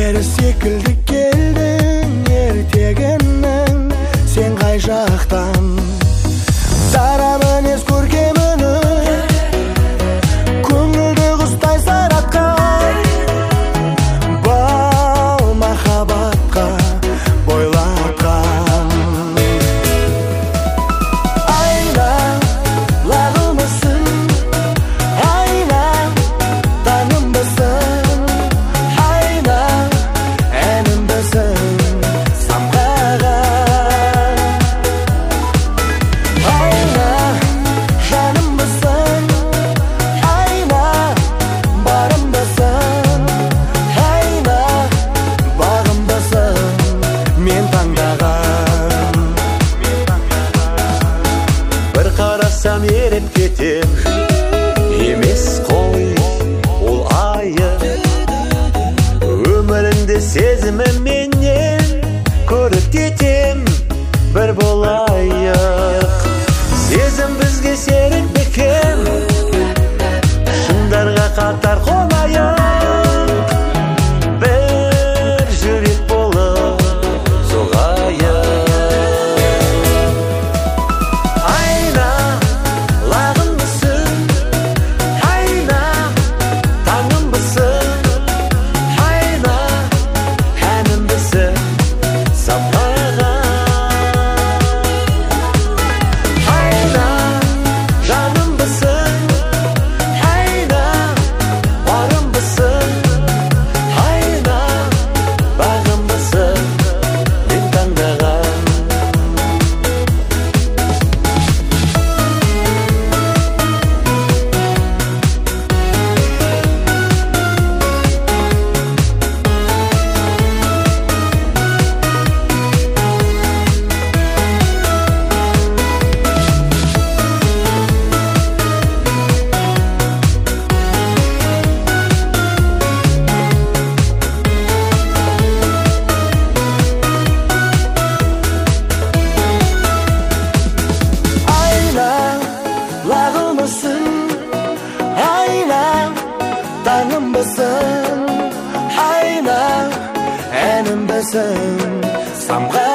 Бері секілді келдің ертегінің, сен қай жақтан? Сара мінез көркеміні, көңілді құстай сайратқан, бал махаббатқа бойлатқан. Айна, лағылмысың, айна, таңымбысың, айна, әнімбісің, самғаған. Айна, жанымбысың, айна, барымбысың, айна, бағымбысың, мен таңдаған. Бір қарасам еріп кетем, емес қой ол айы. Өміріңді сезіміменен көріп кетем, бір болайық. Сезім бізге серік бекем, шыңдарға қатар қонайық. Бір жүрек болып соғайық. Айна, лағымбысың, айна, таңымбысың, айна, әнімбісің, самғаған. Айна, жанымбысың, айна, барымбысың, айна, бағымбысың, мен таңдаған. Ayna, lағылмысың, айна, таңымбысың, айна, әнімбісің, самға